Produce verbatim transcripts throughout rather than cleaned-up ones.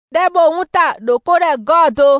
debo unta do kore godo.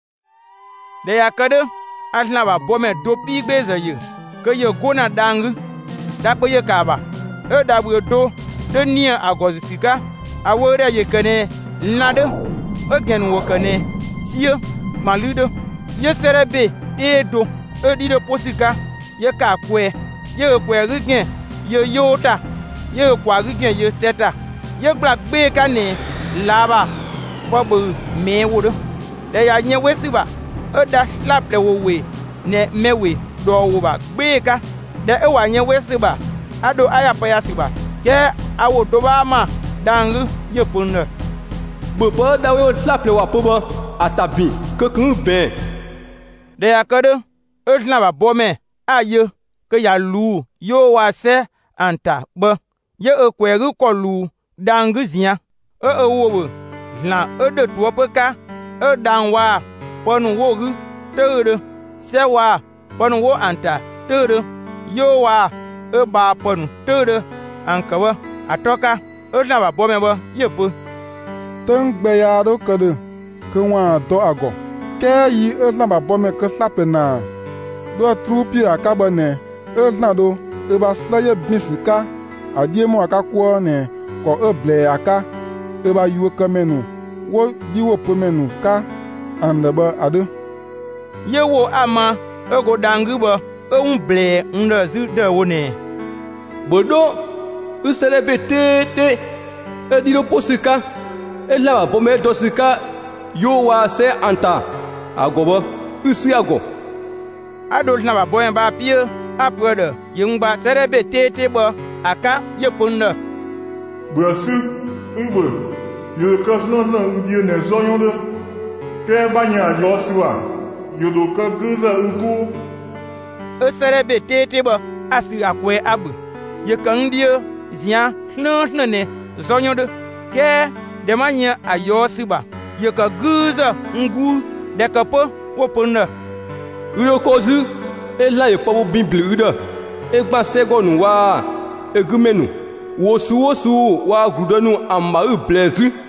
De ya kade asna ba bome do pi gbeze ye ke ye gona dangu da pe ye kaba e da bu do de nia agozi sika awore ye kene lade e gen wo kene sie malude ye serebe e do e di de posika ye ka kwe ye kwe rigen ye yota ye kwa rigen ye seta ye gbla gbe ka ne laba bobu me wodo de ya nye wesiba e da slap le wo we ne mewe do wo ba gbe ka de e wa nye wesiba ado aya pa ya siba ke awo do ba ma dangu ye punne bobo da wo slap le wa pobo atabi ke kun ben de ya kade e slap ba bome aye ke ya lu yo wa se anta bo ye e kweru ko lu dangu zia e e wo la e de to peka e dan wa ponu wo ru tere se wa ponu wo anta tere yo wa e ba ponu tere ankawa atoka e la ba bome bo yepo tengbe ya do kede ke wa do ago ke yi e la ba bome ke slapena do trupi akaba ne e la do e ba slaye bisika adie mo akakwo ne ko e ble aka e ba yu kamenu wo di wo pomenu ka ande ba ade ye wo ama e go dangu bo e un ble un zu de wo ne bodo u celebete te e di lo posika e la ba bome dosika yo wa se anta agobo usi ago ado na ba boyen ba pie aprede yingba celebete te bo aka ye punne Brasi ngbe yo kafno na ndie ne zonyo ke banya yosiwa yo do ka guza uku e serebe tete ba asi akwe abu ye kan die zia sno ne zonyo de ke de manya ayosiba ye ka guza ngu de ka po wo ponna uro kozu e la ye po bible uda e gba segonu wa egumenu wosu wosu wa grudonu amba u blezu